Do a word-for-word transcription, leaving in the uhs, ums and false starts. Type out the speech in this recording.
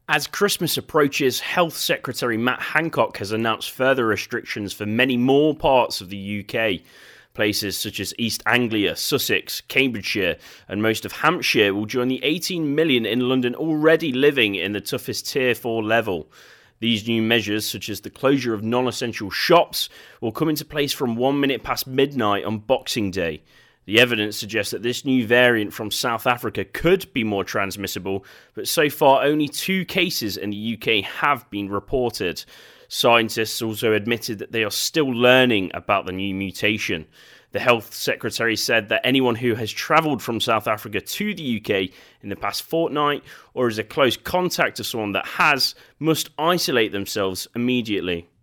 As Christmas approaches, Health Secretary Matt Hancock has announced further restrictions for many more parts of the U K. Places such as East Anglia, Sussex, Cambridgeshire and most of Hampshire will join the eighteen million in London already living in the toughest Tier four level. These new measures, such as the closure of non-essential shops, will come into place from one minute past midnight on Boxing Day. The evidence suggests that this new variant from South Africa could be more transmissible, but so far only two cases in the U K have been reported. Scientists also admitted that they are still learning about the new mutation. The Health Secretary said that anyone who has travelled from South Africa to the U K in the past fortnight or is a close contact of someone that has must isolate themselves immediately.